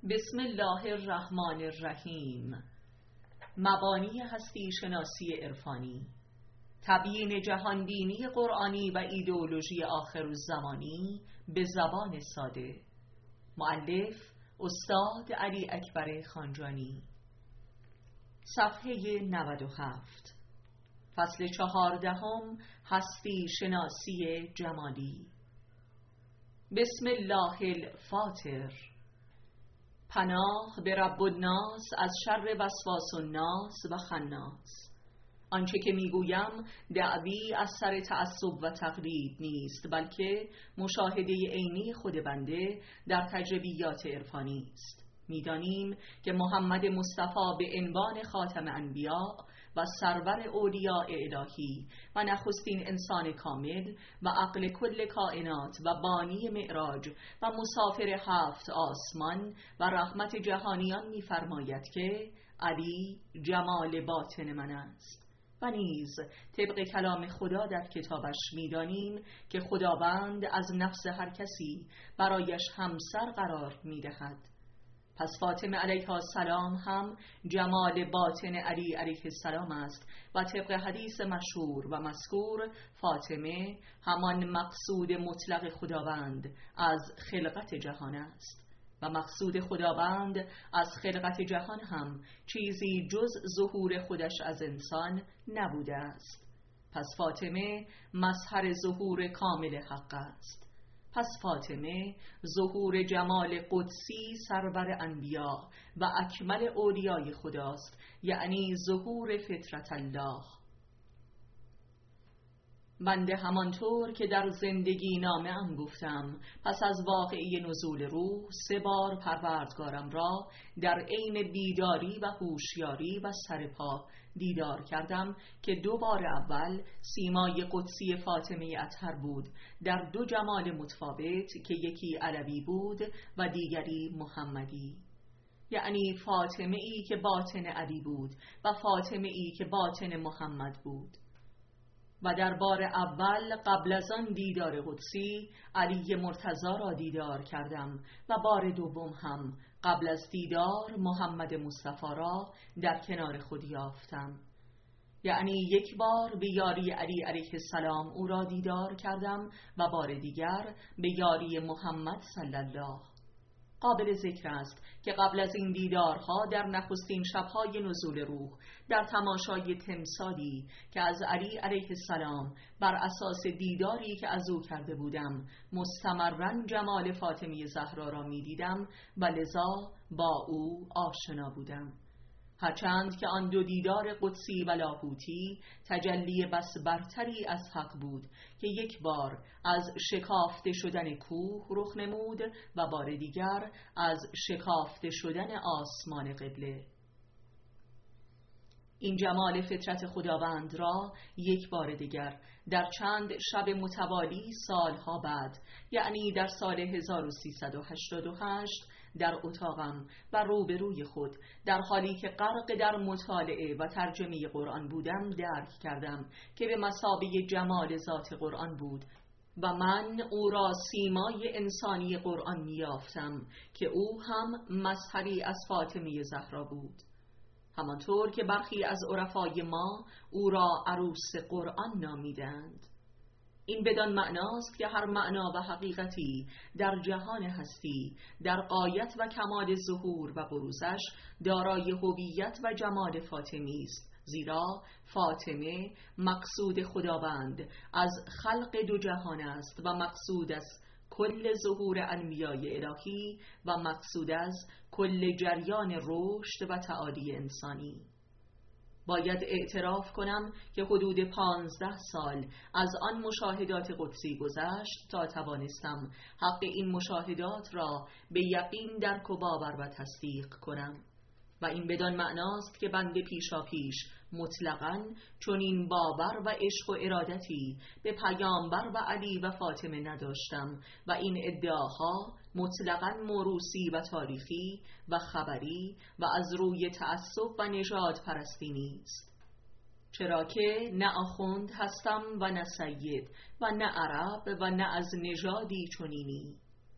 بسم الله الرحمن الرحیم. مبانی هستی شناسی عرفانی، تبیین جهانبینی قرآنی و ایدئولوژی آخرالزمانی به زبان ساده. مؤلف استاد علی اکبر خانجانی. صفحه 97. فصل 14. هستی شناسی جمالی. بسم الله الفاطر. پناه به رب الناس از شر وسواس الناس و خناس. آنچه که میگویم دعوی از سر تعصب و تقلید نیست، بلکه مشاهده عینی خود بنده در تجربیات عرفانی است. می‌دانیم که محمد مصطفی به عنوان خاتم انبیاء و سرور اولیاء الهی و نخستین انسان کامل و عقل کل کائنات و بانی معراج و مسافر 7 آسمان و رحمت جهانیان می‌فرماید که علی جمال باطن من است. و نیز طبق کلام خدا در کتابش می‌دانیم که خداوند از نفس هر کسی برایش همسر قرار می‌دهد. پس فاطمه علیها السلام هم جمال باطن علی علیه السلام است و طبق حدیث مشهور و مذکور فاطمه همان مقصود مطلق خداوند از خلقت جهان است و مقصود خداوند از خلقت جهان هم چیزی جز ظهور خودش از انسان نبوده است. پس فاطمه مظهر ظهور کامل حق است. پس فاطمه ظهور جمال قدسی سرور انبیا و اکمل اولیای خداست، یعنی ظهور فطرت الله. بنده همانطور که در زندگی نامه ام گفتم، پس از واقعه نزول روح 3 بار پروردگارم را در عین بیداری و هوشیاری و سرپا دیدار کردم که 2 بار اول سیمای قدسی فاطمه اطهر بود در 2 جمال متفاوت که یکی علوی بود و دیگری محمدی، یعنی فاطمه ای که باطن علی بود و فاطمه ای که باطن محمد بود. و در بار اول قبل از آن دیدار قدسی علی مرتضی را دیدار کردم و بار دوم هم قبل از دیدار محمد مصطفی را در کنار خود یافتم، یعنی 1 بار به یاری علی علیه السلام او را دیدار کردم و بار دیگر به یاری محمد صلی الله. قابل ذکر است که قبل از این دیدارها در نخستین شبهای نزول روح در تماشای تمثالی که از علی علیه السلام بر اساس دیداری که از او کرده بودم مستمراً جمال فاطمه زهرا را می دیدم و لذا با او آشنا بودم. هرچند که آن 2 دیدار قدسی و لاهوتی تجلی بس برتری از حق بود که 1 بار از شکافته شدن کوه رخ نمود و بار دیگر از شکافته شدن آسمان قبله. این جمال فطرت خداوند را 1 بار دیگر در چند شب متوالی سالها بعد، یعنی در سال 1388 در اتاقم و روبروی خود در حالی که غرق در مطالعه و ترجمه قرآن بودم درک کردم که به مثابه جمال ذات قرآن بود و من او را سیمای انسانی قرآن میافتم که او هم مظهری از فاطمه زهرا بود، همانطور که برخی از عرفای ما او را عروس قرآن نامیدند. این بدان معناست که هر معنا و حقیقتی در جهان هستی در غایت و کمال ظهور و بروزش دارای هویت و جمال فاطمی است، زیرا فاطمه مقصود خداوند از خلق 2 جهان است و مقصود از کل ظهور انبیای الهی و مقصود از کل جریان رشد و تعالی انسانی. باید اعتراف کنم که حدود 15 سال از آن مشاهدات قدسی گذشت تا توانستم حق این مشاهدات را به یقین درک و باور و تصدیق کنم و این بدان معناست که بنده پیشاپیش مطلقاً چنین باور و عشق و ارادتی به پیامبر و علی و فاطمه نداشتم و این ادعاها مطلقاً موروثی و تاریخی و خبری و از روی تعصب و نژاد پرستی نیست، چرا که نه آخوند هستم و نه سید و نه عرب و نه از نژادی چنینی.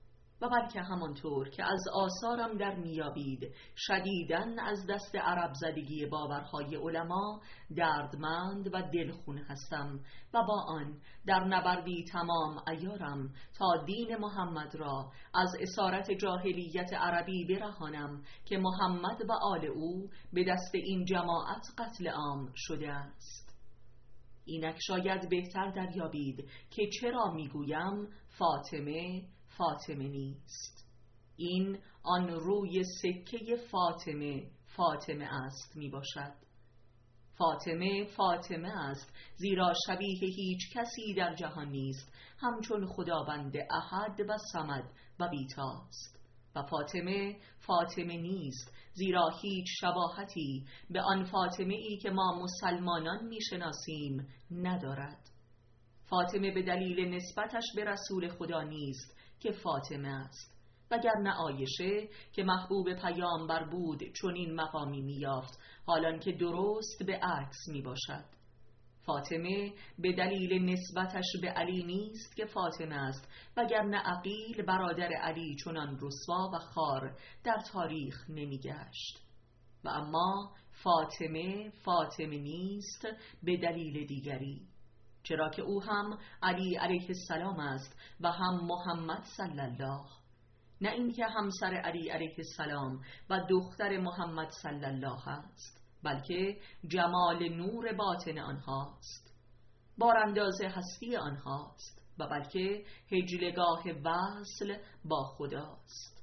و بلکه همانطور که از آثارم در میابید شدیداً از دست عرب زدگی باورهای علما دردمند و دلخون هستم و با آن در نبردی تمام عیارم تا دین محمد را از اسارت جاهلیت عربی برهانم که محمد و آل او به دست این جماعت قتل عام شده است. اینک شاید بهتر دریابید که چرا میگویم فاطمه فاطمه نیست. این آن روی سکه فاطمه است می باشد. فاطمه فاطمه است زیرا شبیه هیچ کسی در جهان نیست همچون خداوند احد و صمد و بی‌تاست. و فاطمه فاطمه نیست زیرا هیچ شباهتی به آن فاطمه ای که ما مسلمانان میشناسیم ندارد. فاطمه به دلیل نسبتش به رسول خدا نیست که فاطمه است، وگرنه عایشه که محبوب پیامبر بود چون این مقامی میافت، حالان که درست به عکس می باشد. فاطمه به دلیل نسبتش به علی نیست که فاطمه است، وگرنه عقیل برادر علی چنان رسوا و خار در تاریخ نمی گشت. و اما فاطمه نیست به دلیل دیگری، چرا که او هم علی علیه السلام است و هم محمد صلی الله، نه اینکه همسر علی علیه السلام و دختر محمد صلی الله است، بلکه جمال نور باطن آنهاست، بارانداز هستی آنهاست و بلکه هجلگاه وصل با خداست.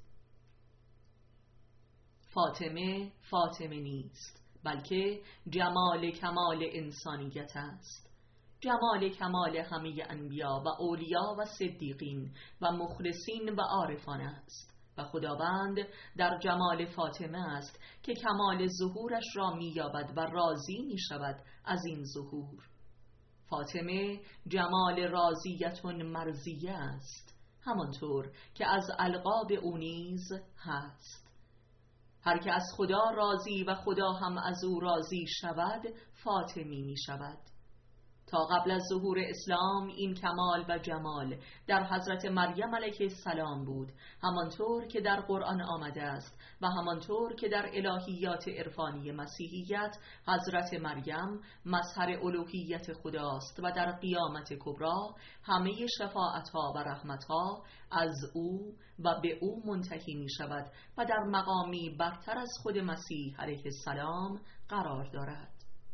فاطمه نیست، بلکه جمال کمال انسانیت است، جمال کمال همه انبیا و اولیا و صدیقین و مخلصین و عارفان است و خداوند در جمال فاطمه است که کمال ظهورش را می‌یابد و راضی می‌شود از این ظهور. فاطمه جمال راضیتون مرضیه است، همانطور که از القاب او نیز هست. هر که از خدا راضی و خدا هم از او راضی شود فاطمی می شود. تا قبل از ظهور اسلام این کمال و جمال در حضرت مریم علیه السلام بود، همانطور که در قرآن آمده است و همانطور که در الهیات عرفانی مسیحیت حضرت مریم مظهر الوهیت خداست و در قیامت کبری همه شفاعتها و رحمتها از او و به او منتهی می شود و در مقامی برتر از خود مسیح علیه السلام قرار دارد.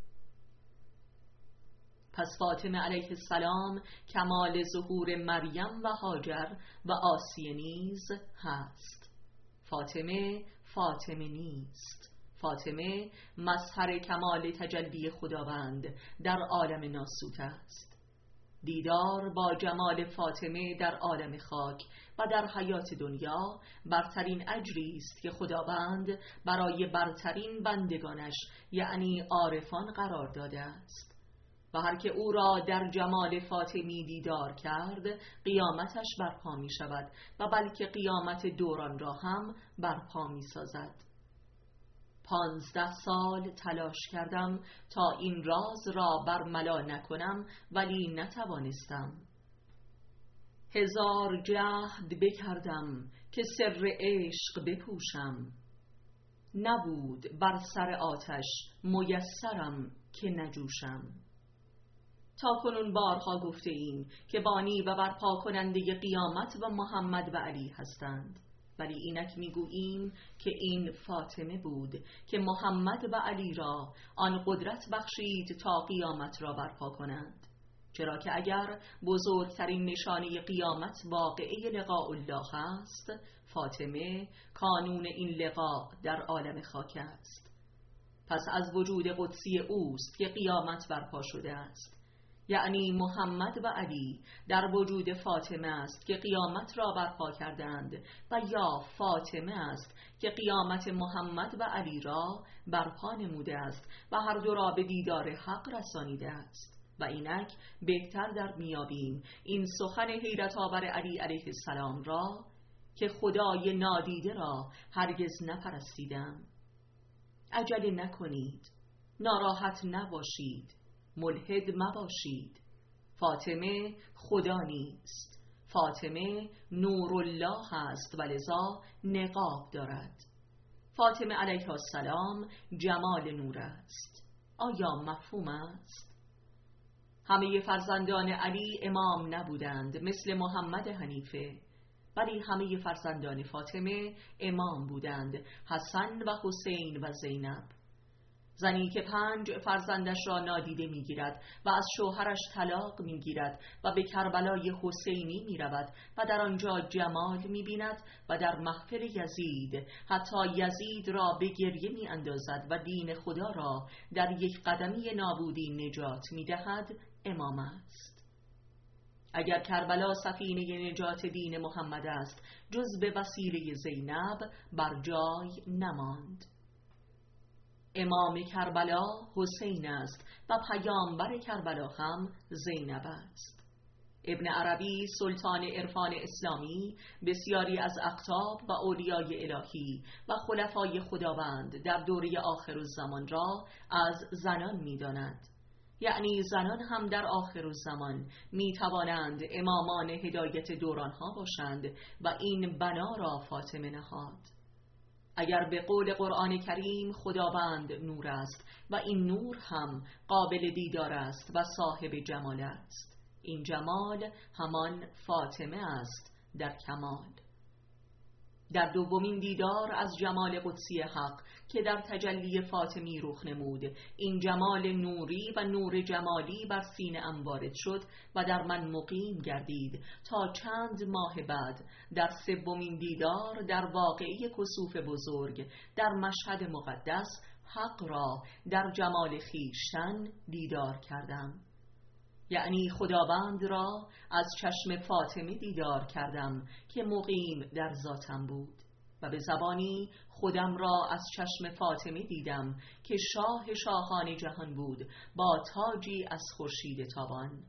پس فاطمه علیه السلام کمال ظهور مریم و هاجر و آسیه نیز هست. فاطمه نیست. فاطمه مظهر کمال تجلی خداوند در عالم ناسوت است. دیدار با جمال فاطمه در عالم خاک و در حیات دنیا برترین اجری است که خداوند برای برترین بندگانش یعنی عارفان قرار داده است. و هر که او را در جمال فاطمی دیدار کرد قیامتش برپا می شود و بلکه قیامت دوران را هم برپا می سازد. 15 سال تلاش کردم تا این راز را برملا نکنم ولی نتوانستم. 1000 جهد بکردم که سر عشق بپوشم، نبود بر سر آتش میسرم که نجوشم. تا کنون بارها گفته ایم که بانی و برپا کننده قیامت و محمد و علی هستند، ولی اینک میگوییم که این فاطمه بود که محمد و علی را آن قدرت بخشید تا قیامت را برپا کنند، چرا که اگر بزرگترین نشانه قیامت واقعه لقاء الله است، فاطمه کانون این لقاء در عالم خاک است. پس از وجود قدسی اوست که قیامت برپا شده است، یعنی محمد و علی در وجود فاطمه است که قیامت را برپا کردند و یا فاطمه است که قیامت محمد و علی را برپا نموده است و هر دو را به دیدار حق رسانیده است. و اینک بهتر در میابیم این سخن حیرت آور علی علیه السلام را که خدای نادیده را هرگز نپرستیدم. عجله نکنید، ناراحت نباشید، ملحد مباشید. فاطمه خدا نیست، فاطمه نور الله است و لذا نقاب دارد. فاطمه علیها السلام جمال نور است. آیا مفهوم است؟ همه فرزندان علی امام نبودند مثل محمد حنیفه، ولی همه فرزندان فاطمه امام بودند، حسن و حسین و زینب. زنی که 5 فرزندش را نادیده میگیرد و از شوهرش طلاق میگیرد و به کربلای حسینی میرود و در آنجا جمال میبیند و در محفل یزید حتی یزید را به گریه میاندازد و دین خدا را در یک قدمی نابودی نجات میدهد، امام است. اگر کربلا سفینه نجات دین محمد است، جز به وسیله زینب بر جای نماند. امام کربلا حسین است و پیامبر کربلا هم زینب است. ابن عربی سلطان عرفان اسلامی بسیاری از اقطاب و اولیای الهی و خلفای خداوند در دوره آخرالزمان را از زنان می‌داند. یعنی زنان هم در آخرالزمان می توانند امامان هدایت دورانها باشند و این بنا را فاطمه نهاد. اگر به قول قرآن کریم خداوند نور است و این نور هم قابل دیدار است و صاحب جمال است، این جمال همان فاطمه است در کمال. در دومین دیدار از جمال قدسی حق که در تجلی فاطمی رخ نمود، این جمال نوری و نور جمالی بر سینه‌ام وارد شد و در من مقیم گردید تا چند ماه بعد در سومین دیدار در واقعه کسوف بزرگ در مشهد مقدس حق را در جمال خویشتن دیدار کردم. یعنی خداوند را از چشم فاطمه دیدار کردم که مقیم در ذاتم بود و به زبانی خودم را از چشم فاطمه دیدم که شاه شاهان جهان بود با تاجی از خورشید تابان.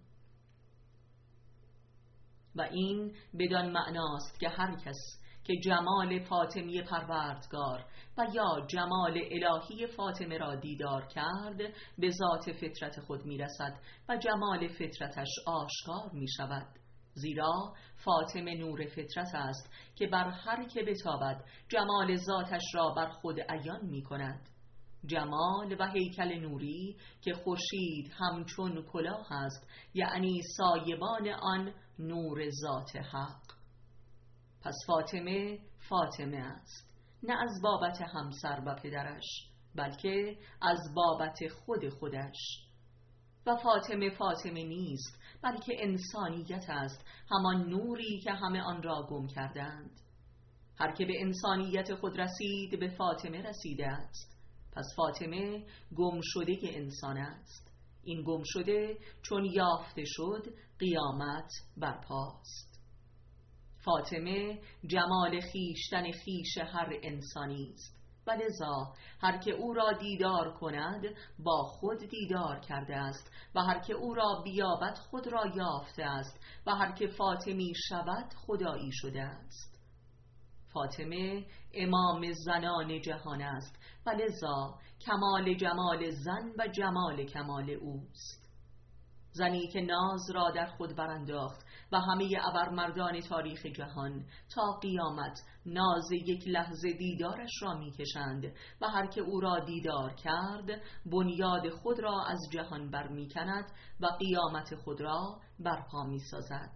و این بدان معناست که هر کس که جمال فاطمی پروردگار و یا جمال الهی فاطمه را دیدار کرد به ذات فطرت خود میرسد و جمال فطرتش آشکار می شود، زیرا فاطمه نور فطرت است که بر هر که بتابد جمال ذاتش را بر خود عیان می کند. جمال و هیکل نوری که خورشید همچون کلاه است، یعنی سایبان آن نور ذات حق. پس فاطمه فاطمه است، نه از بابت همسر و پدرش، بلکه از بابت خودش. و فاطمه فاطمه نیست، بلکه انسانیت است، همان نوری که همه آن را گم کردند. هر که به انسانیت خود رسید به فاطمه رسیده است. پس فاطمه گم شده انسان است. این گم شده چون یافته شد قیامت برپاست. فاطمه جمال خیشتن خیش هر انسانی است و لذا هر که او را دیدار کند با خود دیدار کرده است و هر که او را بیابد خود را یافته است و هر که فاطمی شود خدایی شده است. فاطمه امام زنان جهان است و لذا کمال جمال زن و جمال کمال اوست. زنی که ناز را در خود برانداخت و همه ابرمردان تاریخ جهان تا قیامت ناز یک لحظه دیدارش را میکشند و هر که او را دیدار کرد بنیاد خود را از جهان برمیکند و قیامت خود را برپا میسازد.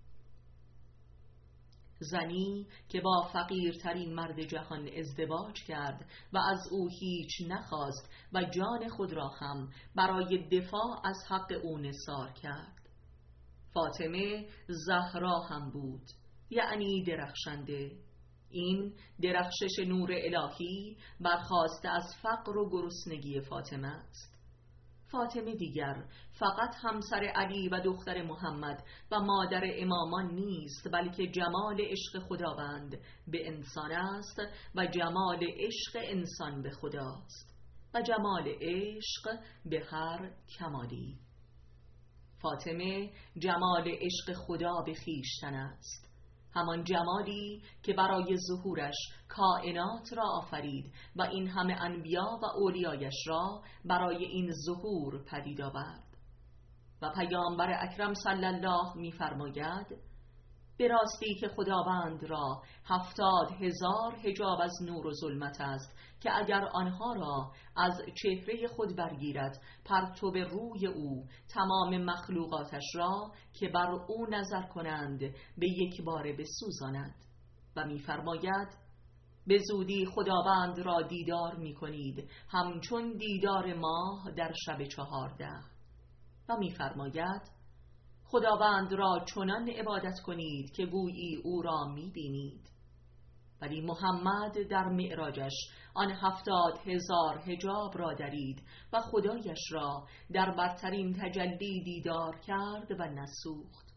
زنی که با فقیرترین مرد جهان ازدواج کرد و از او هیچ نخواست و جان خود را هم برای دفاع از حق او نثار کرد. فاطمه زهرا هم بود، یعنی درخشنده. این درخشش نور الهی برخاسته از فقر و گرسنگی فاطمه است. فاطمه دیگر فقط همسر علی و دختر محمد و مادر امامان نیست، بلکه جمال عشق خداوند به انسان است و جمال عشق انسان به خداست و جمال عشق به هر کمالی. فاطمه جمال عشق خدا به خویشتن است، همان جمالی که برای ظهورش کائنات را آفرید و این همه انبیا و اولیایش را برای این ظهور پدید آورد. و پیامبر اکرم صلی الله می‌فرماید به راستی که خداوند را 70,000 حجاب از نور و ظلمت است که اگر آنها را از چهره خود برگیرد، پرتو روی او تمام مخلوقاتش را که بر او نظر کنند به یک باره بسوزاند. و می‌فرماید به زودی خداوند را دیدار می‌کنید همچون دیدار ماه در شب 14. و می‌فرماید خداوند را چنان عبادت کنید که گویی او را می‌بینید. ولی محمد در معراجش آن 70,000 حجاب را درید و خدایش را در برترین تجلی دیدار کرد و نسوخت،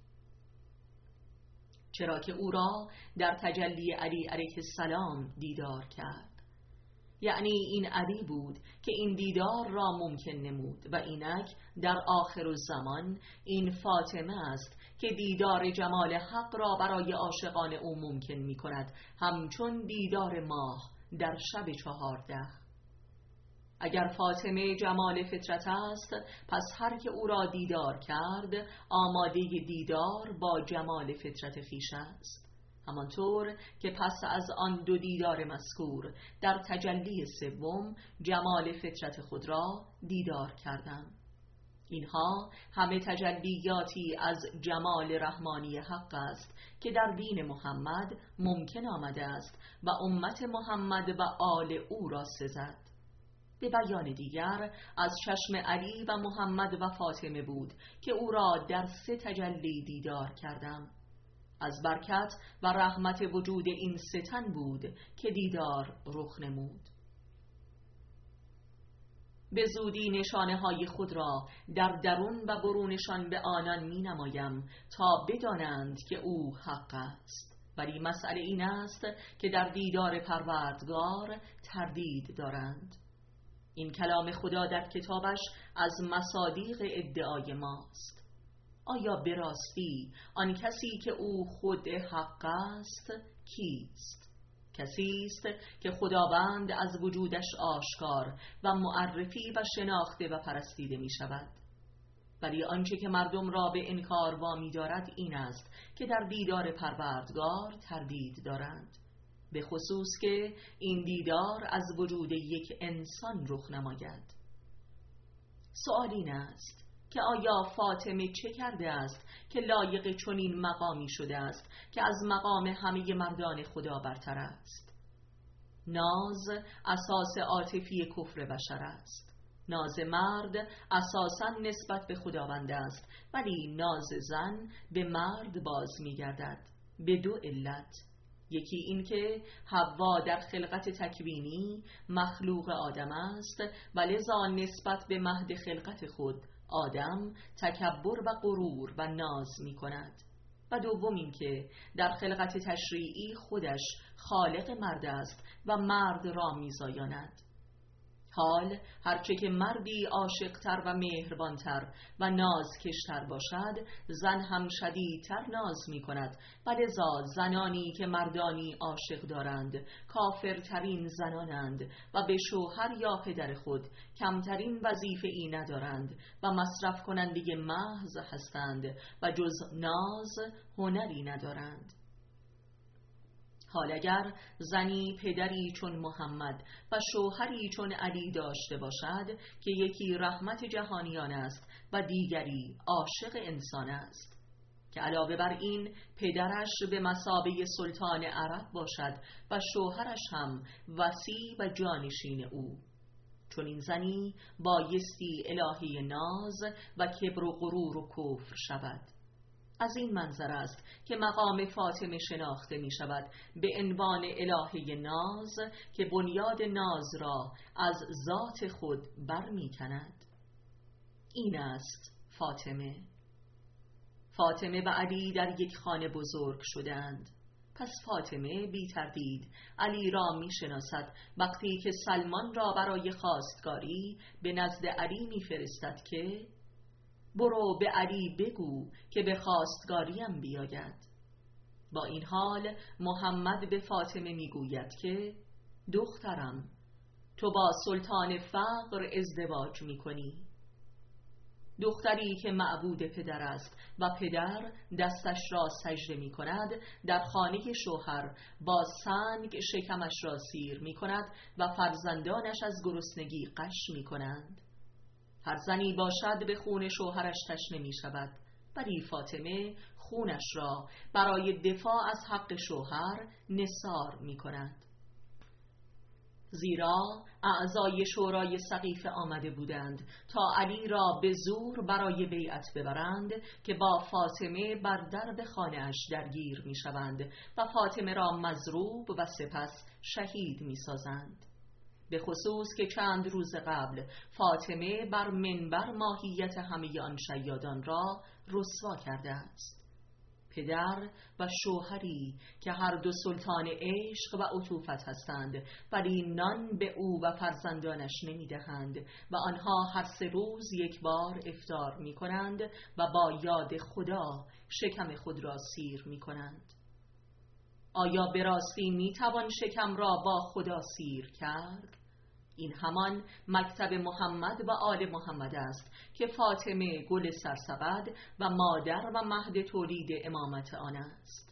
چرا که او را در تجلی علی علیه السلام دیدار کرد. یعنی این علی بود که این دیدار را ممکن نمود و اینک در آخر الزمان این فاطمه است که دیدار جمال حق را برای عاشقان او ممکن می کند، همچون دیدار ماه در شب 14. اگر فاطمه جمال فطرت است، پس هر که او را دیدار کرد آماده دیدار با جمال فطرت خویش است، همانطور که پس از آن دو دیدار مذکور در تجلی سوم جمال فطرت خود را دیدار کردم. اینها همه تجلیاتی از جمال رحمانی حق است که در دین محمد ممکن آمده است و امت محمد و آل او را سزد. به بیان دیگر از چشم علی و محمد و فاطمه بود که او را در 3 تجلی دیدار کردم. از برکت و رحمت وجود این 3 تن بود که دیدار رخ نمود. به زودی نشانه های خود را در درون و برونشان به آنان می نمایم تا بدانند که او حق است. ولی مسئله این است که در دیدار پروردگار تردید دارند. این کلام خدا در کتابش از مصادیق ادعای ماست. آیا به راستی آن کسی که او خود حق است کیست؟ کسی است که خداوند از وجودش آشکار و معرفی و شناخته و پرستیده می شود. ولی آنچه که مردم را به انکار وامی دارد این است که در دیدار پروردگار تردید دارند، به خصوص که این دیدار از وجود یک انسان رخ نماید. سؤال این است که آیا فاطمه چه کرده است که لایق چنین مقامی شده است که از مقام همه مردان خدا برتر است؟ ناز اساس عاطفی کفر بشر است. ناز مرد اساساً نسبت به خداوند است، ولی ناز زن به مرد باز می‌گردد به 2 علت. یکی این که حوا در خلقت تکوینی مخلوق آدم است و لذا نسبت به مهد خلقت خود آدم تکبر و غرور و ناز می کند. و دوم این که در خلقت تشریعی خودش خالق مرد است و مرد را می زایاند. حال هرچه که مردی عاشقتر و مهربانتر و نازکشتر باشد، زن هم شدیدتر ناز می کند و لذا زنانی که مردانی عاشق دارند کافرترین زنانند و به شوهر یا پدر خود کمترین وظیفه ای ندارند و مصرف کننده محض هستند و جز ناز هنری ندارند. حال اگر زنی پدری چون محمد و شوهری چون علی داشته باشد که یکی رحمت جهانیان است و دیگری عاشق انسان است، که علاوه بر این پدرش به مثابه سلطان عرب باشد و شوهرش هم وصی و جانشین او، چون این زنی بایستی الهی ناز و کبر و غرور و کفر شود. از این منظر است که مقام فاطمه شناخته می شود به عنوان الهه ناز که بنیاد ناز را از ذات خود بر می کند. این است فاطمه. فاطمه و علی در یک خانه بزرگ شدند. پس فاطمه بی تردید علی را می شناسد وقتی که سلمان را برای خواستگاری به نزد علی می فرستد که برو به علی بگو که به خواستگاریم بیاید. با این حال محمد به فاطمه میگوید که دخترم، تو با سلطان فقر ازدواج میکنی. دختری که معبود پدر است و پدر دستش را سجده می کند، در خانه شوهر با سنگ شکمش را سیر می کند و فرزندانش از گرسنگی غش می کنند. هر زنی باشد به خون شوهرش تشنه می شود، ولی فاطمه خونش را برای دفاع از حق شوهر نثار می کند. زیرا اعضای شورای سقیفه آمده بودند تا علی را به زور برای بیعت ببرند که با فاطمه بر درب خانه‌اش درگیر می شوند و فاطمه را مضروب و سپس شهید می سازند. به خصوص که چند روز قبل فاطمه بر منبر ماهیت همه آن شیادان را رسوا کرده است. پدر و شوهری که هر دو سلطان عشق و عطوفت هستند، ولی نان به او و فرزندانش نمی دهند و آنها هر 3 روز یک بار افطار می کنند و با یاد خدا شکم خود را سیر می کنند. آیا به راستی می توان شکم را با خدا سیر کرد؟ این همان مکتب محمد و آل محمد است که فاطمه گل سرسبد و مادر و مهد تولید امامت آن است.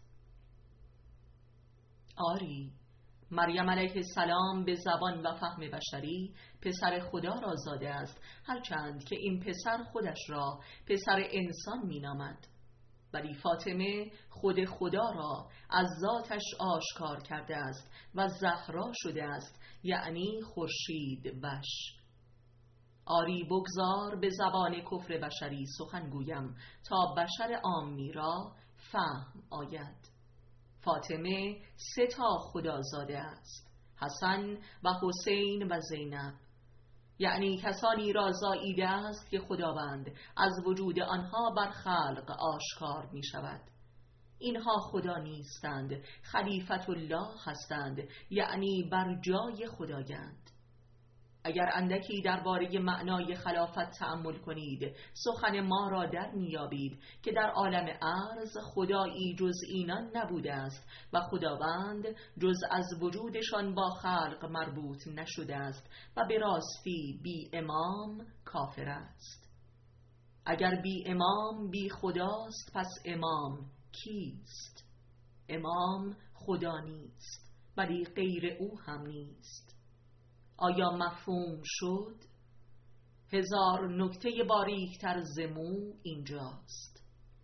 آری، مریم علیه السلام به زبان و فهم بشری پسر خدا را زاده است، هرچند که این پسر خودش را پسر انسان می نامد. ولی فاطمه خود خدا را از ذاتش آشکار کرده است و زهرا شده است، یعنی خورشید وش. آری بگذار به زبان کفر بشری سخن گویم تا بشر عامی را فهم آید. فاطمه 3 خدازاده است: حسن و حسین و زینب، یعنی کسانی را زاییده است که خداوند از وجود آنها بر خلق آشکار می شود. اینها خدا نیستند، خلیفت الله هستند، یعنی بر جای خدایند. اگر اندکی درباره معنای خلافت تأمل کنید، سخن ما را در میابید که در عالم ارض خدایی جز اینان نبوده است و خداوند جز از وجودشان با خلق مربوط نشده است و به راستی بی امام کافر است. اگر بی امام بی خداست، پس امام کیست؟ امام خدا نیست، ولی غیر او هم نیست. آیا مفهوم شد؟ 1000 نکته باریک‌تر ز مو اینجاست.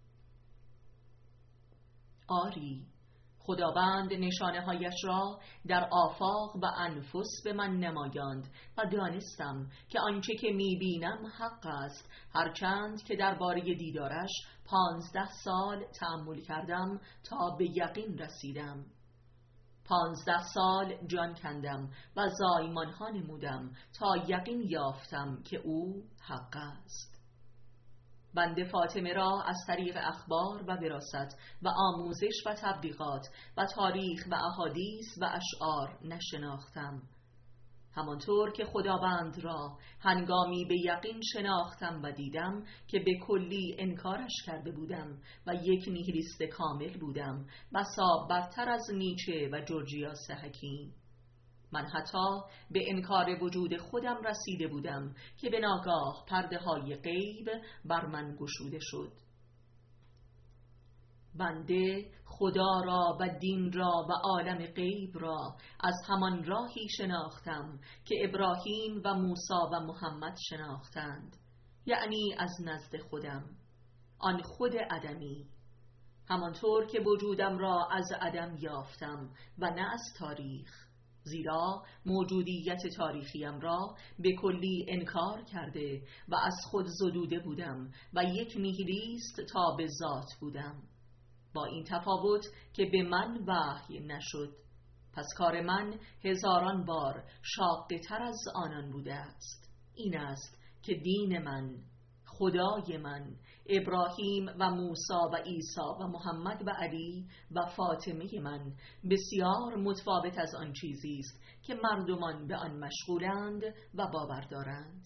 آری، خداوند نشانه‌هایش را در آفاق و انفس به من نمایاند و دانستم که آنچه که می‌بینم حق است، هرچند که درباره دیدارش 15 سال تأمل کردم تا به یقین رسیدم. 15 سال جان کندم و زایمان‌ها نمودم تا یقین یافتم که او حق است. بنده فاطمه را از طریق اخبار و وراثت و آموزش و تبلیغات و تاریخ و احادیث و اشعار نشناختم، همانطور که خداوند را هنگامی به یقین شناختم و دیدم که به کلی انکارش کرده بودم و یک نیهیلیست کامل بودم، بسا برتر از نیچه و جورجیاس حکیم. من حتی به انکار وجود خودم رسیده بودم که به ناگاه پرده های غیب بر من گشوده شد. بنده خدا را و دین را و عالم غیب را از همان راهی شناختم که ابراهیم و موسی و محمد شناختند، یعنی از نزد خودم، آن خود عدمی، همانطور که وجودم را از عدم یافتم و نه از تاریخ، زیرا موجودیت تاریخیم را به کلی انکار کرده و از خود زدوده بودم و یک نیهیلیست تا به ذات بودم، با این تفاوت که به من وحی نشد. پس کار من 1000 بار شاق‌تر تر از آنان بوده است. این است که دین من، خدای من، ابراهیم و موسی و عیسی و محمد و علی و فاطمه من بسیار متفاوت از آن چیزی است که مردمان به آن مشغولند و باور دارند.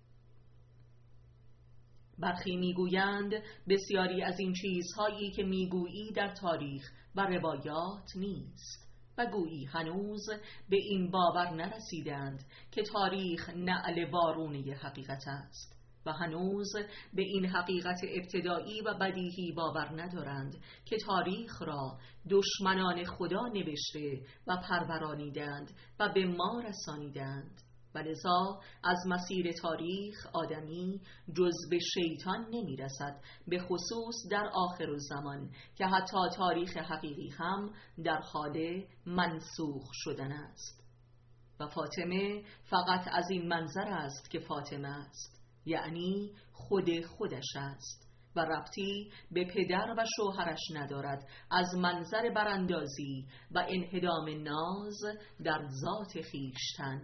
برخی میگویند بسیاری از این چیزهایی که میگویی در تاریخ و روایات نیست و گویی هنوز به این باور نرسیدند که تاریخ نعل وارونه حقیقت است. و هنوز به این حقیقت ابتدایی و بدیهی باور ندارند که تاریخ را دشمنان خدا نوشته و پرورانیدند و به ما رسانیدند. و لذا از مسیر تاریخ آدمی جز به شیطان نمی رسد، به خصوص در آخرالزمان که حتی تاریخ حقیقی هم در حال منسوخ شدن است. و فاطمه فقط از این منظر است که فاطمه است، یعنی خودش است و ربطی به پدر و شوهرش ندارد از منظر براندازی و انهدام ناز در ذات خویشتن.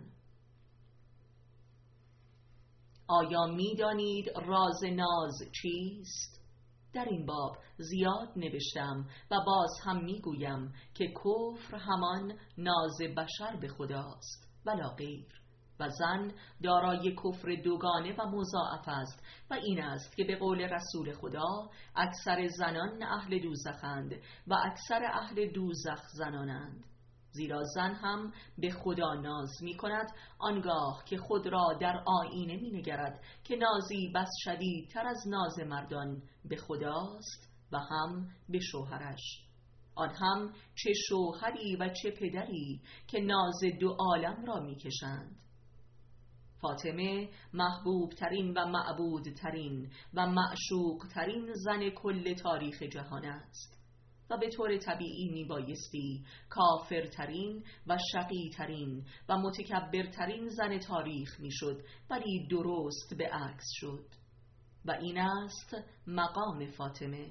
آیا می دانید راز ناز چیست؟ در این باب زیاد نوشتم و باز هم می گویم که کفر همان ناز بشر به خداست ولا غیر، و زن دارای کفر دوگانه و مضاعف است و این است که به قول رسول خدا اکثر زنان اهل دوزخند و اکثر اهل دوزخ زنانند. زیرا زن هم به خدا ناز می کند آنگاه که خود را در آینه می نگرد که نازی بس شدیدتر از ناز مردان به خداست و هم به شوهرش، آن هم چه شوهری و چه پدری که ناز دو عالم را می کشند. فاطمه محبوب ترین و معبود ترین و معشوق ترین زن کل تاریخ جهان است و به طور طبیعی می بایستی کافرترین و شقیترین و متکبرترین زن تاریخ می شد، ولی درست به عکس شد و این است مقام فاطمه.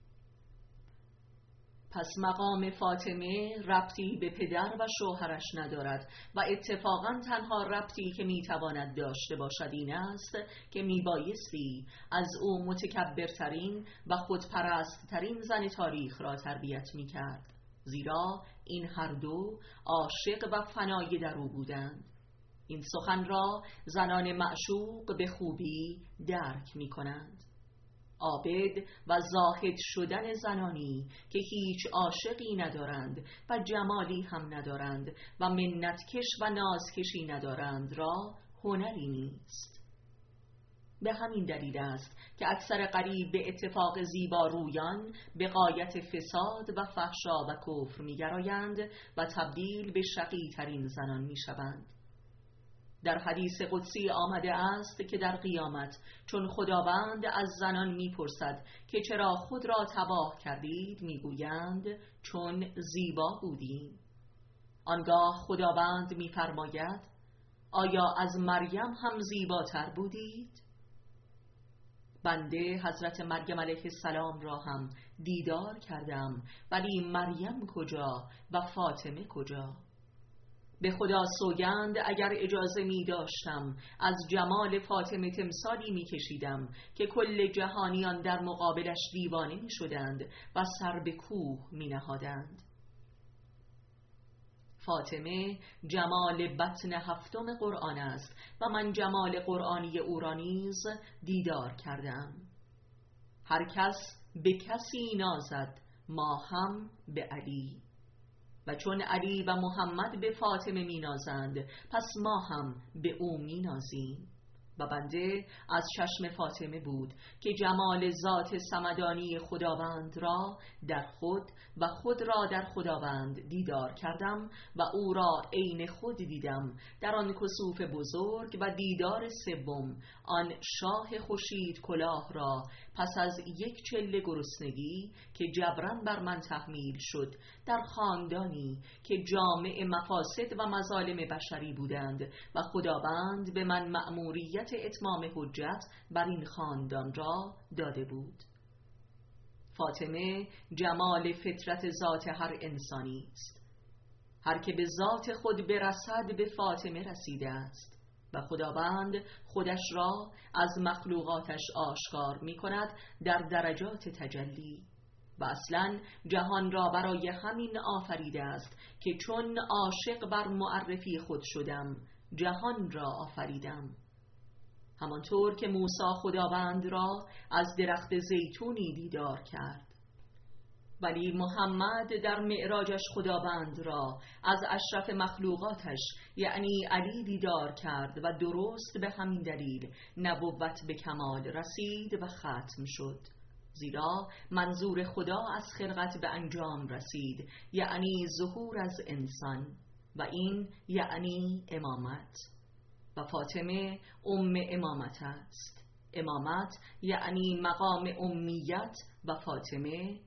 پس مقام فاطمه ربطی به پدر و شوهرش ندارد و اتفاقا تنها ربطی که میتواند داشته باشد این است که میبایستی از او متکبرترین و خودپرستترین زن تاریخ را تربیت میکرد، زیرا این هر دو عاشق و فنای در او بودند. این سخن را زنان معشوق به خوبی درک میکنند. عابد و زاهد شدن زنانی که هیچ عاشقی ندارند و جمالی هم ندارند و منتکش و نازکشی ندارند را هنری نیست. به همین دلیل است که اکثر قریب به اتفاق زیبارویان به غایت فساد و فحشا و کفر می‌گرایند و تبدیل به شقی ترین زنان می‌شوند. در حدیث قدسی آمده است که در قیامت چون خداوند از زنان میپرسد که چرا خود را تباه کردید، میگویند چون زیبا بودیم. آنگاه خداوند میفرماید آیا از مریم هم زیباتر بودید؟ بنده حضرت مریم علیه السلام را هم دیدار کردم، ولی مریم کجا و فاطمه کجا؟ به خدا سوگند اگر اجازه می داشتم از جمال فاطمه تمثالی می کشیدم که کل جهانیان در مقابلش دیوانه می شدند و سر به کوه می نهادند. فاطمه جمال بطن هفتم قرآن است و من جمال قرآنی او را نیز دیدار کردم. هر کس به کسی نازد، ما هم به علی، و چون علی و محمد به فاطمه می نازند پس ما هم به او می نازیم. و بنده از چشم فاطمه بود که جمال ذات صمدانی خداوند را در خود و خود را در خداوند دیدار کردم و او را عین خود دیدم در آن کسوف بزرگ و دیدار سوم آن شاه خورشید کلاه را پس از یک چله گرسنگی که جبران بر من تحمیل شد در خاندانی که جامع مفاسد و مظالم بشری بودند و خداوند به من مأموریت اتمام حجت بر این خاندان را داده بود. فاطمه جمال فطرت ذات هر انسانی است. هر که به ذات خود برسد به فاطمه رسیده است و خداوند خودش را از مخلوقاتش آشکار می کند در درجات تجلی و اصلا جهان را برای همین آفریده است که چون عاشق بر معرفی خود شدم جهان را آفریدم. همانطور که موسی خداوند را از درخت زیتونی دیدار کرد ولی محمد در معراجش خداوند را از اشرف مخلوقاتش یعنی علی دیدار کرد و درست به همین دلیل نبوت به کمال رسید و ختم شد، زیرا منظور خدا از خلقت به انجام رسید یعنی ظهور از انسان و این یعنی امامت و فاطمه امامت است. امامت یعنی مقام امیت و فاطمه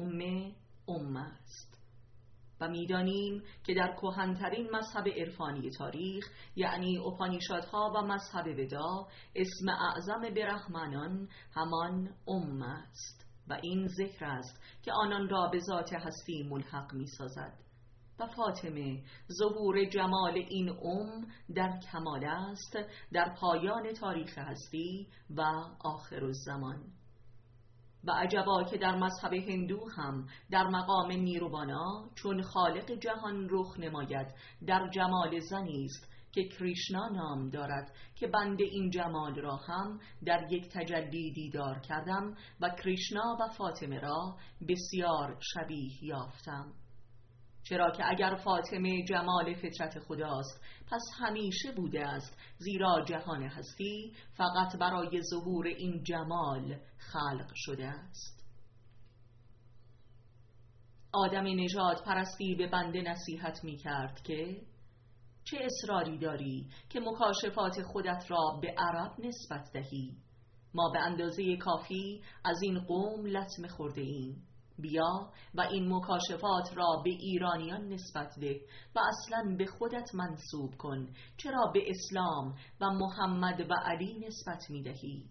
است. و می‌دانیم که در کهن‌ترین مذهب عرفانی تاریخ یعنی اپانیشادها و مذهب ودا اسم اعظم برهمنان همان است و این ذکر است که آنان را به ذات هستی ملحق می‌سازد و فاطمه ظهور جمال این در کمال است در پایان تاریخ هستی و آخرالزمان. و عجبا که در مذهب هندو هم در مقام نیروبانا چون خالق جهان رخ نماید در جمال زنی است که کریشنا نام دارد که بنده این جمال را هم در یک تجلی دیدار کردم و کریشنا و فاطمه را بسیار شبیه یافتم، چرا که اگر فاطمه جمال فطرت خداست پس همیشه بوده است، زیرا جهان هستی فقط برای ظهور این جمال خلق شده است. آدم نژاد پرستی به بنده نصیحت می کرد که چه اصراری داری که مکاشفات خودت را به عرب نسبت دهی؟ ما به اندازه کافی از این قوم لطمه خورده ایم. بیا و این مکاشفات را به ایرانیان نسبت ده و اصلاً به خودت منسوب کن، چرا به اسلام و محمد و علی نسبت می دهی؟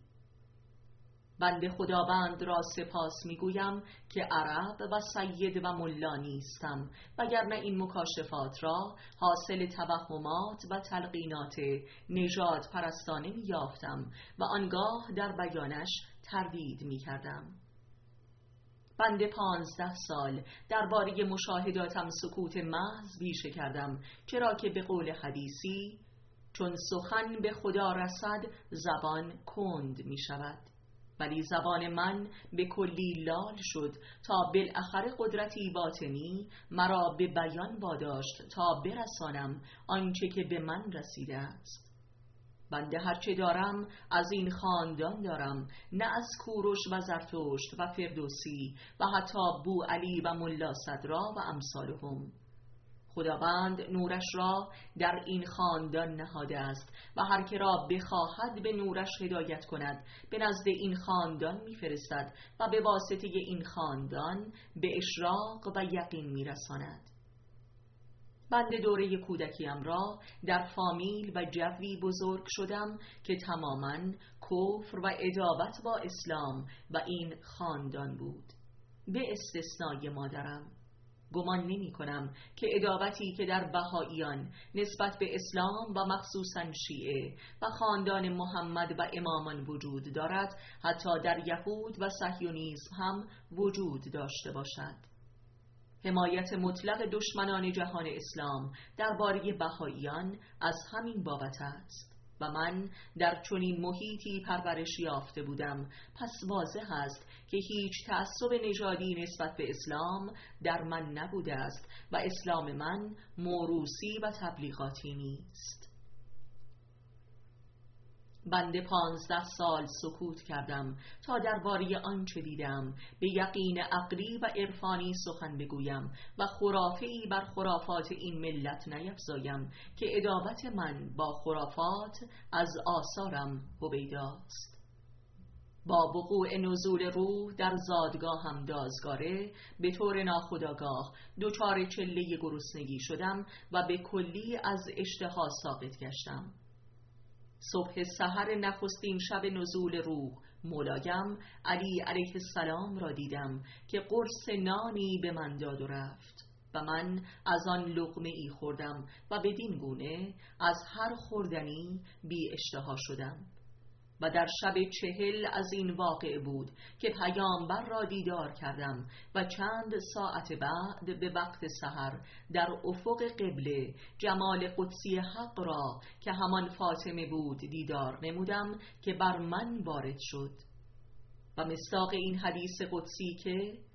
بنده خداوند را سپاس می گویم که عرب و سید و ملا نیستم، وگرنه این مکاشفات را حاصل توهمات و تلقینات نژاد پرستانه می یافتم و آنگاه در بیانش تردید می کردم. بنده 15 سال درباره مشاهداتم سکوت محض بیشه کردم، چرا که به قول حدیثی چون سخن به خدا رسد زبان کند می شود، ولی زبان من به کلی لال شد تا بالاخره قدرتی باطنی مرا به بیان واداشت تا برسانم آنچه که به من رسیده است. بنده هرچه دارم از این خاندان دارم، نه از کوروش و زرتشت و فردوسی و حتی بو علی و ملا صدرا و امثالهم. خداوند نورش را در این خاندان نهاده است و هر که را بخواهد به نورش هدایت کند به نزد این خاندان میفرستد و به واسطه این خاندان به اشراق و یقین میرساند. بنده دوره کودکیم را در فامیل و جوی بزرگ شدم که تماماً کفر و عداوت با اسلام و این خاندان بود، به استثنای مادرم. گمان نمی کنم که عداوتی که در بهائیان نسبت به اسلام و مخصوصاً شیعه و خاندان محمد و امامان وجود دارد حتی در یهود و صهیونیسم هم وجود داشته باشد. حمایت مطلق دشمنان جهان اسلام درباره بهائیان از همین بابت است و من در چنین محیطی پرورش یافته بودم، پس واضح است که هیچ تعصب نژادی نسبت به اسلام در من نبوده است و اسلام من موروثی و تبلیغاتی نیست. بنده 15 سال سکوت کردم تا درباره آنچه دیدم به یقین عقلی و عرفانی سخن بگویم و خرافه‌ای بر خرافات این ملت نیفزایم که عداوت من با خرافات از آثارم هویداست. با وقوع نزول روح در زادگاهم دازگاره به طور ناخودآگاه دچار چله گرسنگی شدم و به کلی از اشتها ساقط گشتم. صبح سحر نخستین شب نزول روح مولایم علی علیه السلام را دیدم که قرص نانی به من داد و رفت و من از آن لقمه ای خوردم و بدین گونه از هر خوردنی بی اشتها شدم. و در شب 40 از این واقعه بود که پیامبر را دیدار کردم و چند ساعت بعد به وقت سحر در افق قبله جمال قدسی حق را که همان فاطمه بود دیدار نمودم که بر من وارد شد. و مصداق این حدیث قدسی که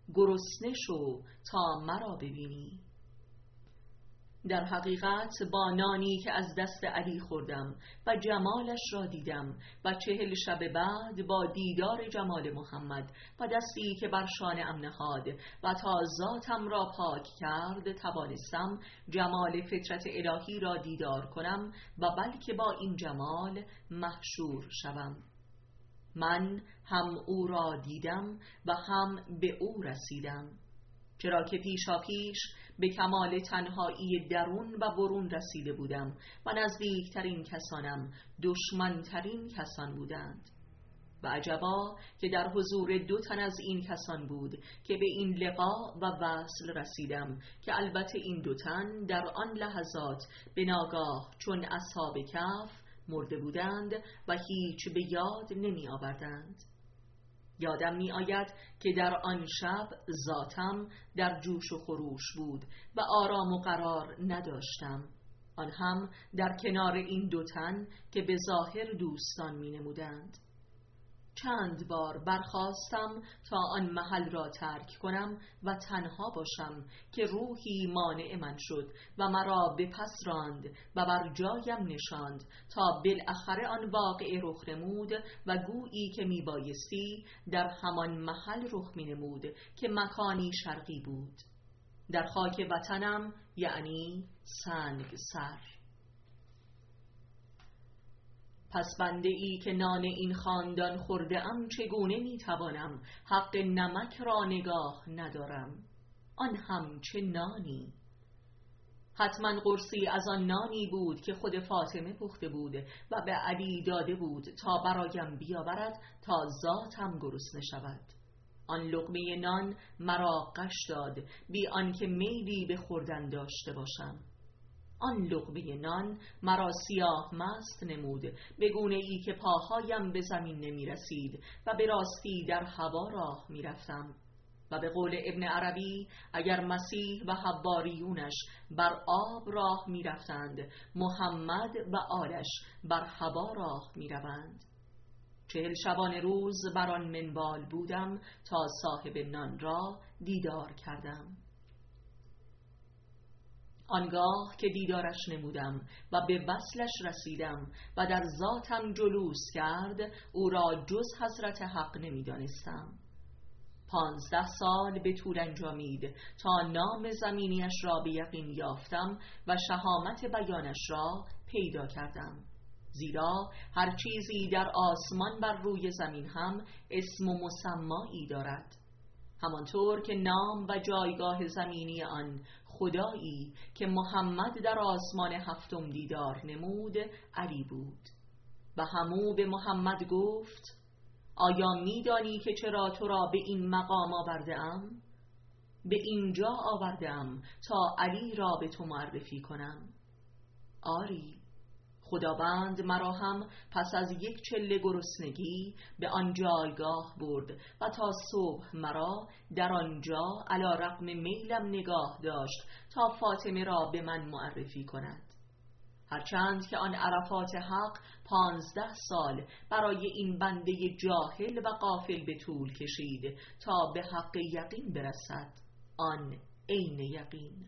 گرسنه شو تا مرا ببینی. در حقیقت با نانی که از دست علی خوردم و جمالش را دیدم و 40 شب بعد با دیدار جمال محمد و دستی که بر شانه‌ام نهاد و تا ذاتم را پاک کرد توانستم جمال فطرت الهی را دیدار کنم و بلکه با این جمال محشور شوم. من هم او را دیدم و هم به او رسیدم، چرا که پیشا پیش به کمال تنهایی درون و برون رسیده بودم و نزدیکترین کسانم دشمنترین کسان بودند. و عجبا که در حضور 2 تن از این کسان بود که به این لقا و وصل رسیدم، که البته این 2 تن در آن لحظات به ناگاه چون اصحاب کهف مرده بودند و هیچ به یاد نمی آوردند. یادم می آید که در آن شب ذاتم در جوش و خروش بود و آرام و قرار نداشتم، آن هم در کنار این 2 تن که به ظاهر دوستان می نمودند. چند بار برخاستم تا آن محل را ترک کنم و تنها باشم که روحی مانع من شد و مرا به پس راند و بر جایم نشاند تا بالاخره آن واقعه رخ نمود و گویی که می بایستی در همان محل رخ می نمود که مکانی شرقی بود، در خاک وطنم، یعنی سنگسر. پس بنده ای که نان این خاندان خورده ام چگونه می توانم حق نمک را نگاه ندارم؟ آن هم چه نانی! حتما قرصی از آن نانی بود که خود فاطمه پخته بود و به علی داده بود تا برایم بیاورد تا ذاتم گرسنه شود. آن لقمه نان مرا غش داد بی آنکه میلی به خوردن داشته باشم. آن لقمه نان مرا سیاه مست نمود به گونه ای که پاهایم به زمین نمی رسید و به راستی در هوا راه می رفتم. و به قول ابن عربی اگر مسیح و حواریونش بر آب راه می رفتند، محمد و آلش بر هوا راه می روند. 40 شبانه روز بر آن منوال بودم تا صاحب نان را دیدار کردم. آنگاه که دیدارش نمودم و به وصلش رسیدم و در ذاتم جلوس کرد، او را جز حضرت حق نمی دانستم. 15 سال به طول انجامید تا نام زمینیش را به یقین یافتم و شهامت بیانش را پیدا کردم، زیرا هر چیزی در آسمان بر روی زمین هم اسم و مسمایی دارد، همانطور که نام و جایگاه زمینی آن خدایی که محمد در آسمان 7 دیدار نمود علی بود. و همو به محمد گفت: آیا می‌دانی که چرا تو را به این مقام آورده‌ام؟ به اینجا آورده‌ام تا علی را به تو معرفی کنم. آری، خداوند مرا هم پس از 1 چله گرسنگی به آن جایگاه برد و تا صبح مرا در آنجا علی رغم میلم نگاه داشت تا فاطمه را به من معرفی کند. هرچند که آن عرفات حق 15 سال برای این بنده جاهل و غافل به طول کشید تا به حق یقین برسد، آن عین یقین.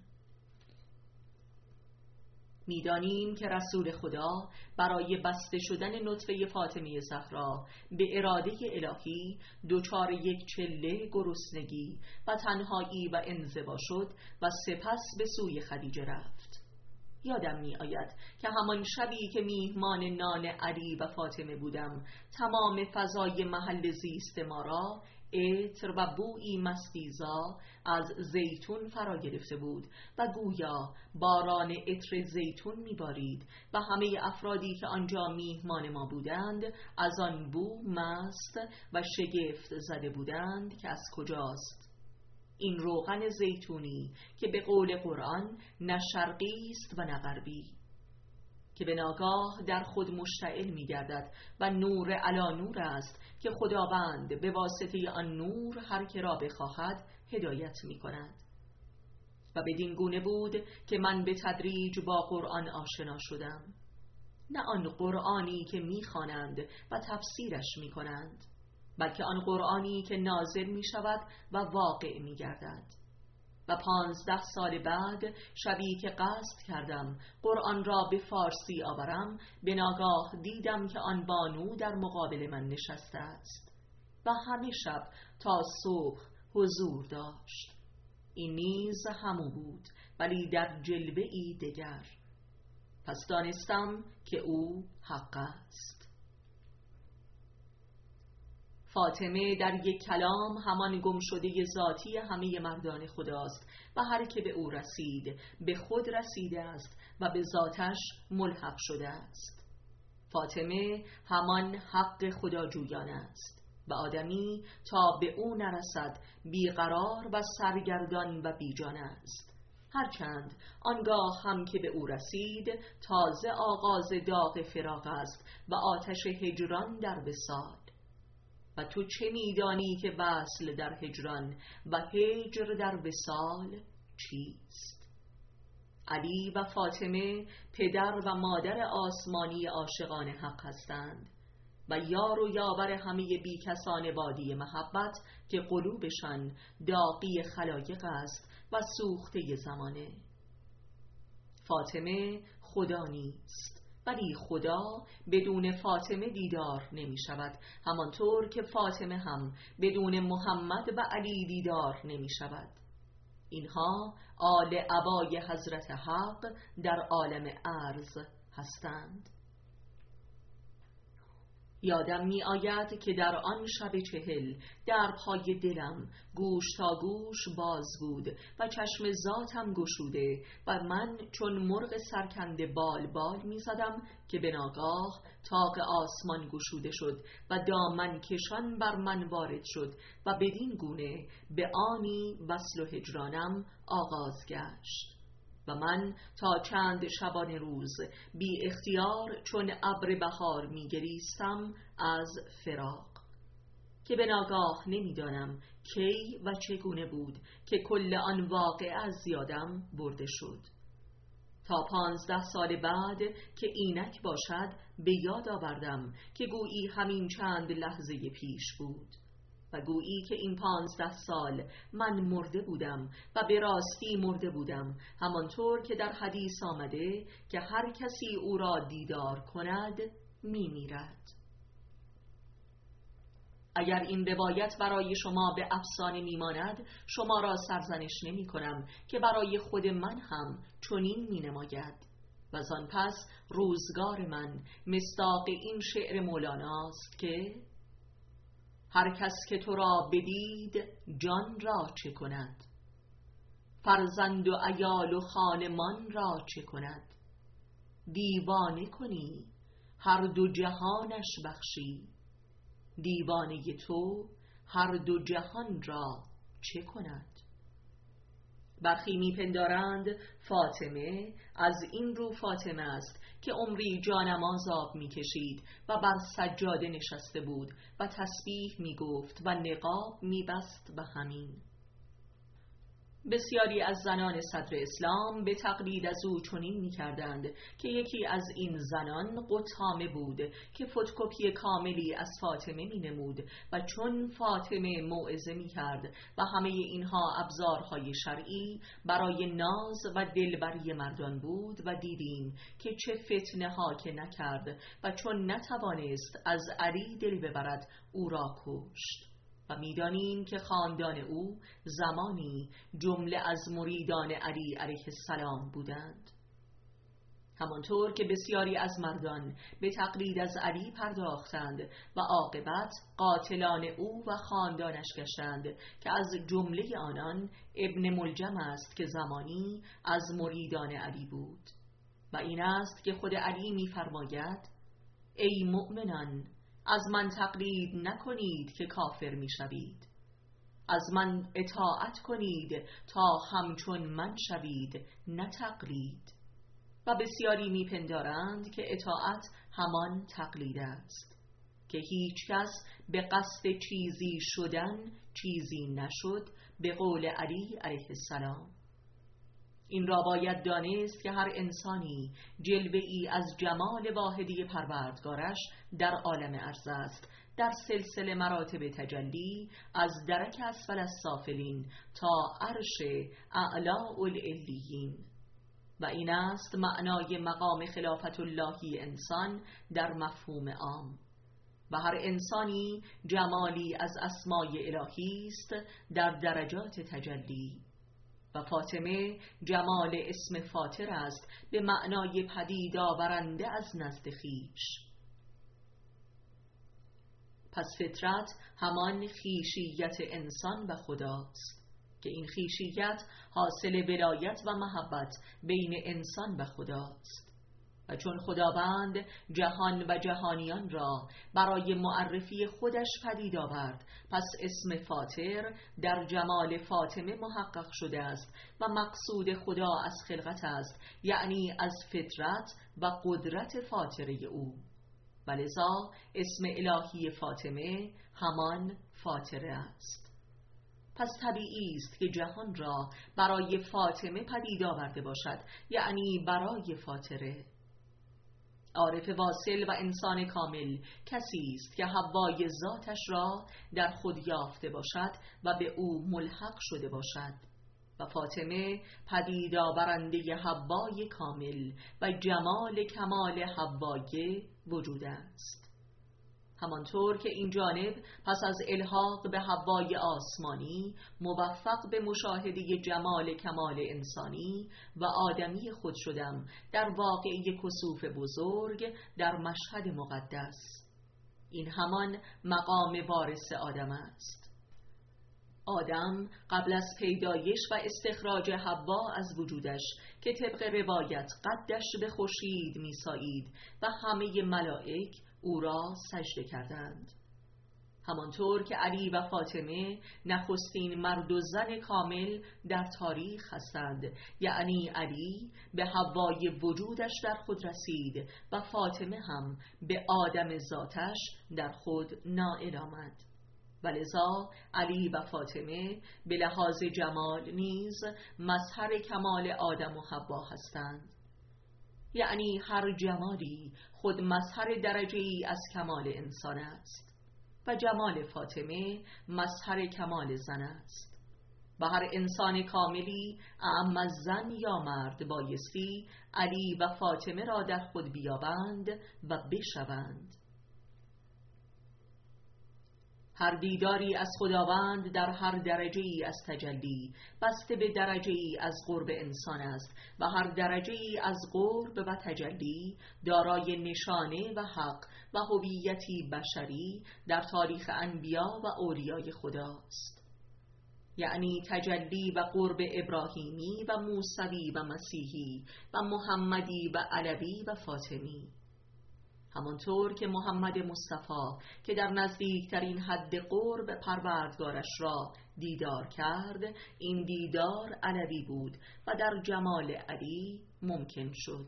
می‌دانیم که رسول خدا برای بسته شدن نطفه فاطمه زهرا به اراده الهی دچار 1 چله گرسنگی و تنهایی و انزوا شد و سپس به سوی خدیجه رفت. یادم می آید که همان شبی که میهمان نان علی و فاطمه بودم، تمام فضای محل زیست ما را عطر و بویی مستیزا از زیتون فرا گرفته بود و گویا باران عطر زیتون میبارید و همه افرادی که آنجا میهمان ما بودند از آن بو مست و شگفت زده بودند که از کجاست این روغن زیتونی که به قول قرآن نه شرقی است و نه غربی، که به ناگاه در خود مشتعل می گردد و نور علی نور است که خداوند به واسطه آن نور هر که را بخواهد هدایت می کند. و بدین گونه بود که من به تدریج با قرآن آشنا شدم، نه آن قرآنی که می خوانند و تفسیرش می کنند، بلکه آن قرآنی که نازل می شود و واقع می گردد. و 15 سال بعد شبی که قصد کردم قرآن را به فارسی آورم، به ناگاه دیدم که آن بانو در مقابل من نشسته است و همه شب تا صبح حضور داشت. این نیز همو بود، ولی در جلوه‌ای دگر. پس دانستم که او حق است. فاطمه در یک کلام همان گمشده ذاتی همه مردان خداست و هر که به او رسید به خود رسیده است و به ذاتش ملحق شده است. فاطمه همان حق خداجویان است و آدمی تا به او نرسد بیقرار و سرگردان و بیجان است، هرچند آنگاه هم که به او رسید تازه آغاز داغ فراق است و آتش هجران در وصال. و تو چه میدانی که وصل در هجران و هجر در وصال چیست؟ علی و فاطمه پدر و مادر آسمانی عاشقان حق هستند و یار و یاور همه بیکسان وادی محبت که قلوبشان داغی خلایق است و سوخته زمانه. فاطمه خدا نیست، ولی خدا بدون فاطمه دیدار نمی شود، همانطور که فاطمه هم بدون محمد و علی دیدار نمی شود. اینها آل عبای حضرت حق در عالم ارض هستند. یادم می آید که در آن شب 40 درهای دلم گوش تا گوش باز بود و چشم ذاتم گشوده و من چون مرغ سرکنده بال بال می زدم که به ناگاه طاق آسمان گشوده شد و دامن کشان بر من وارد شد و بدین گونه به آنی وصل و هجرانم آغاز گشت و من تا چند شبانه روز بی اختیار چون ابر بهار می گریستم از فراق، که به ناگاه نمیدانم کی و چگونه بود که کل آن واقعه از یادم برده شد. تا 15 سال بعد که اینک باشد به یاد آوردم که گویی همین چند لحظه پیش بود و گویی که این 15 سال من مرده بودم و به راستی مرده بودم، همانطور که در حدیث آمده که هر کسی او را دیدار کند می میرد. اگر این روایت برای شما به افسانه میماند، شما را سرزنش نمی کنم که برای خود من هم چنین می نماید و زان پس روزگار من مصداق این شعر مولاناست که هر کس که تو را بدید جان را چه کند، فرزند و عیال و خانمان را چه کند، دیوانه کنی هر دو جهانش بخشی، دیوانه تو هر دو جهان را چه کند. برخی میپندارند فاطمه از این رو فاطمه است که عمری جانماز آب میکشید و بر سجاده نشسته بود و تسبیح میگفت و نقاب میبست و همین. بسیاری از زنان صدر اسلام به تقلید از او چنین می‌کردند که یکی از این زنان قطامه بود که فتوکپی کاملی از فاطمه می‌نمود و چون فاطمه موعظه می‌کرد و همه اینها ابزارهای شرعی برای ناز و دلبری مردان بود و دیدیم که چه فتنه ها که نکرد و چون نتوانست از علی دل ببرد او را کشت. و می‌دانیم که خاندان او زمانی جمله از مریدان علی علیه السلام بودند، همانطور که بسیاری از مردان به تقلید از علی پرداختند و عاقبت قاتلان او و خاندانش گشتند که از جمله آنان ابن ملجم است که زمانی از مریدان علی بود. و این است که خود علی می‌فرماید ای مؤمنان، از من تقلید نکنید که کافر میشوید، از من اطاعت کنید تا همچون من شوید، نه تقلید. و بسیاری میپندارند که اطاعت همان تقلید است، که هیچ کس به قصد چیزی شدن چیزی نشد، به قول علی علیه السلام. این را باید دانست که هر انسانی جلوه‌ای از جمال واحدی پروردگارش در عالم ارض است، در سلسله مراتب تجلی از درک اسفل السافلین تا عرش اعلی العلیین. و این است معنای مقام خلافت اللهی انسان در مفهوم عام. و هر انسانی جمالی از اسمای الهی است در درجات تجلی. و فاطمه جمال اسم فاطر است به معنای پدید آورنده از نزد خویش. پس فطرت همان خویشیت انسان و خداست که این خویشیت حاصل ولایت و محبت بین انسان و خداست. و چون خداوند جهان و جهانیان را برای معرفی خودش پدید آورد، پس اسم فاطر در جمال فاطمه محقق شده است و مقصود خدا از خلقت است، یعنی از فطرت و قدرت فاطره او. ولذا اسم الهی فاطمه همان فاطره است. پس طبیعی است که جهان را برای فاطمه پدید آورده باشد، یعنی برای فاطره. عارف واصل و انسان کامل کسی است که حوای ذاتش را در خود یافته باشد و به او ملحق شده باشد. و فاطمه پدید آورنده حوای کامل و جمال کمال حوای وجود است. همانطور که این جانب پس از الحاق به حوای آسمانی موفق به مشاهده جمال کمال انسانی و آدمی خود شدم، در واقعه کسوف بزرگ در مشهد مقدس. این همان مقام وارث آدم است. آدم قبل از پیدایش و استخراج حوا از وجودش که طبق روایت قدش به خورشید میسایید و همه ملائک او را سجده کردند. همانطور که علی و فاطمه نخستین مرد و زن کامل در تاریخ هستند، یعنی علی به حوای وجودش در خود رسید و فاطمه هم به آدم ذاتش در خود نائل آمد. ولذا علی و فاطمه به لحاظ جمال نیز مظهر کمال آدم و حوا هستند. یعنی هر جمالی خود مظهر درجه‌ای از کمال انسان است و جمال فاطمه مظهر کمال زن است. و هر انسان کاملی اعم از زن یا مرد بایستی علی و فاطمه را در خود بیابند و بشوند. هر دیداری از خداوند در هر درجه‌ای از تجلی بسته به درجه‌ای از قرب انسان است و هر درجه‌ای از قرب و تجلی دارای نشانه و حق و هویتی بشری در تاریخ انبیا و اولیای خداست. یعنی تجلی و قرب ابراهیمی و موسوی و مسیحی و محمدی و علوی و فاطمی. همانطور که محمد مصطفی که در نزدیکترین حد قرب پروردگارش را دیدار کرد، این دیدار علوی بود و در جمال علی ممکن شد.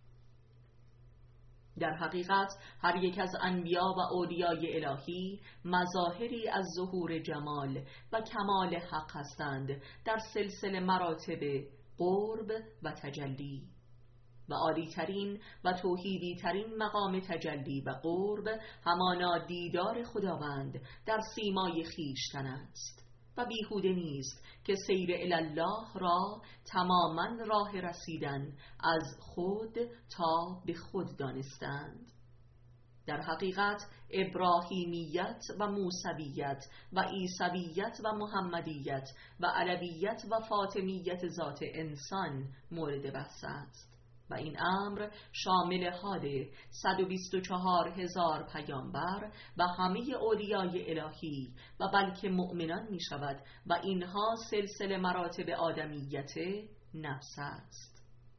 در حقیقت هر یک از انبیا و اولیای الهی مظاهری از ظهور جمال و کمال حق هستند در سلسله مراتب قرب و تجلی. و عالی ترین و توحیدی ترین مقام تجلی و قرب همانا دیدار خداوند در سیمای خویشتن است و بیهوده نیست که سیر الله را تماما راه رسیدن از خود تا به خود دانستند. در حقیقت ابراهیمیت و موسویت و عیسویت و محمدیت و علویت و فاطمیت ذات انسان مورد بحث است و این امر شامل حال 124,000 پیامبر و همه اولیای الهی و بلکه مؤمنان می شود و اینها سلسله مراتب آدمیت نفس است.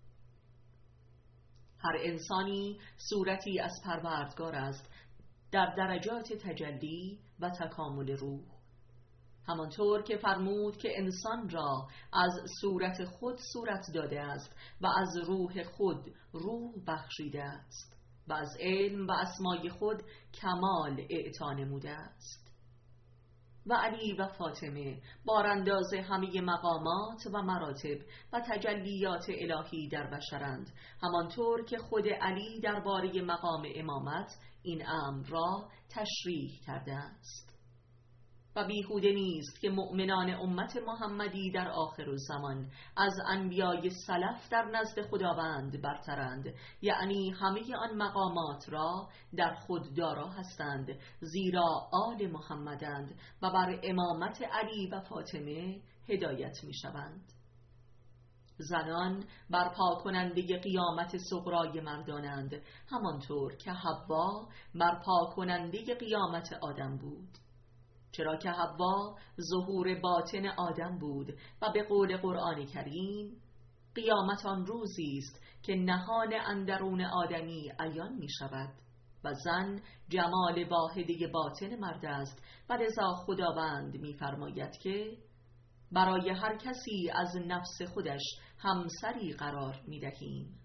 هر انسانی صورتی از پروردگار است در درجات تجلی و تکامل روح، همانطور که فرمود که انسان را از صورت خود صورت داده است و از روح خود روح بخشیده است و از علم و اسمای خود کمال اعطا نموده است. و علی و فاطمه بارانداز همه مقامات و مراتب و تجلیات الهی در بشرند، همانطور که خود علی درباره مقام امامت این امر را تشریح کرده است. و بیهوده نیست که مؤمنان امت محمدی در آخر الزمان از انبیای سلف در نزد خداوند برترند، یعنی همه آن مقامات را در خود دارا هستند، زیرا آل محمدند و بر امامت علی و فاطمه هدایت می شوند. زنان برپا کننده قیامت صغرای مردانند، همانطور که حوا برپا کننده قیامت آدم بود، چرا که حوا ظهور باطن آدم بود و به قول قرآن کریم قیامت آن روزی است که نهان اندرون آدمی عیان می شود و زن جمال واحده باطن مرد است و لذا خداوند می فرماید که برای هر کسی از نفس خودش همسری قرار می دهیم.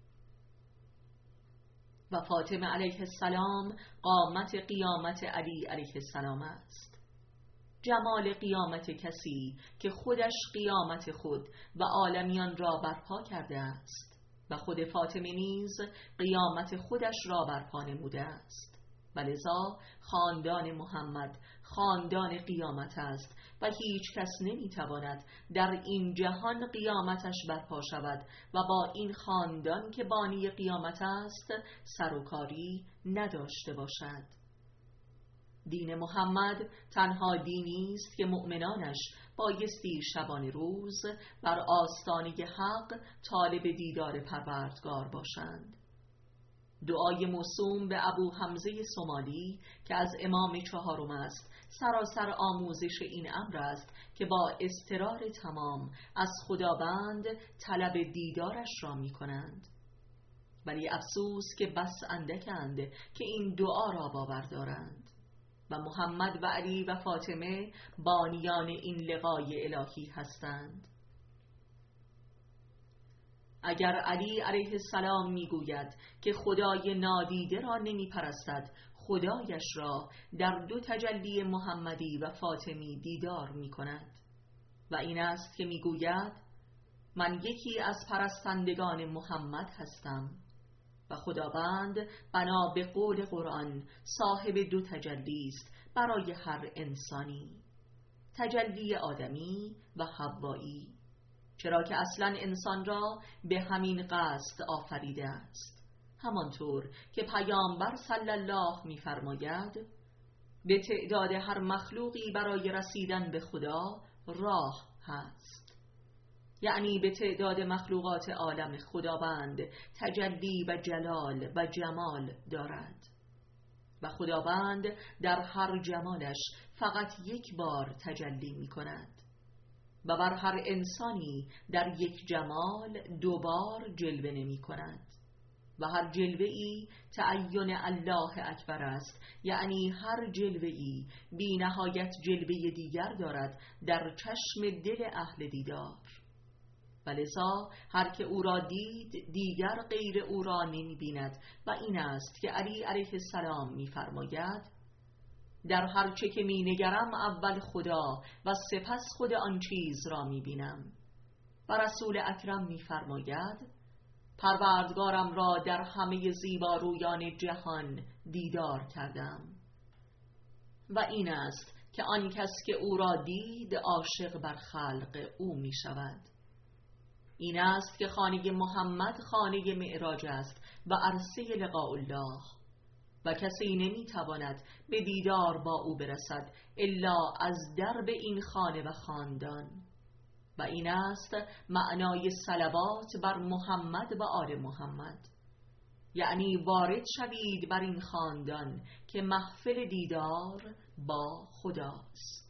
و فاطمه علیه السلام قامت قیامت علی علیه السلام است. جمال قیامت کسی که خودش قیامت خود و عالمیان را برپا کرده است و خود فاطمه نیز قیامت خودش را برپا نموده است و لذا خاندان محمد خاندان قیامت است و هیچ کس نمیتواند در این جهان قیامتش برپا شود و با این خاندان که بانی قیامت است سروکاری نداشته باشد. دین محمد تنها دینی است که مؤمنانش بایستی شبانه روز بر آستانه حق طالب دیدار پروردگار باشند. دعای موسوم به ابو حمزه سومالی که از امام چهارم است سراسر آموزش این امر است که با اضطرار تمام از خداوند طلب دیدارش را می کنند. ولی افسوس که بس اندکند که این دعا را باور دارند و محمد و علی و فاطمه بانیان این لقای الهی هستند. اگر علی علیه السلام میگوید که خدای نادیده را نمی پرستد، خدایش را در دو تجلی محمدی و فاطمی دیدار می کند و این است که میگوید من یکی از پرستندگان محمد هستم و خداوند بنا به قول قرآن صاحب دو تجلی است برای هر انسانی، تجلی آدمی و حوایی، چرا که اصلا انسان را به همین قصد آفریده است، همانطور که پیامبر صلی الله می‌فرماید به تعداد هر مخلوقی برای رسیدن به خدا راه هست، یعنی به تعداد مخلوقات عالم خداوند تجلی و جلال و جمال دارد و خداوند در هر جمالش فقط یک بار تجلی می کند و بر هر انسانی در یک جمال دوبار جلوه نمی کند و هر جلوه‌ای تعین الله اکبر است، یعنی هر جلوه‌ای بی نهایت جلوه دیگر دارد در چشم دل اهل دیدار و لذا هر که او را دید دیگر غیر او را نمی بیند و این است که علی علیه السلام می فرماید در هر چه که می نگرم اول خدا و سپس خود آن چیز را می بینم و رسول اکرم می فرماید پروردگارم را در همه زیبارویان جهان دیدار کردم و این است که آن کس که او را دید عاشق بر خلق او می شود. این است که خانه محمد خانه معراج است و عرصه لقاء الله و کسی نمیتواند به دیدار با او برسد الا از درب این خانه و خاندان و این است معنای صلوات بر محمد و آل محمد، یعنی وارد شوید بر این خاندان که محفل دیدار با خداست.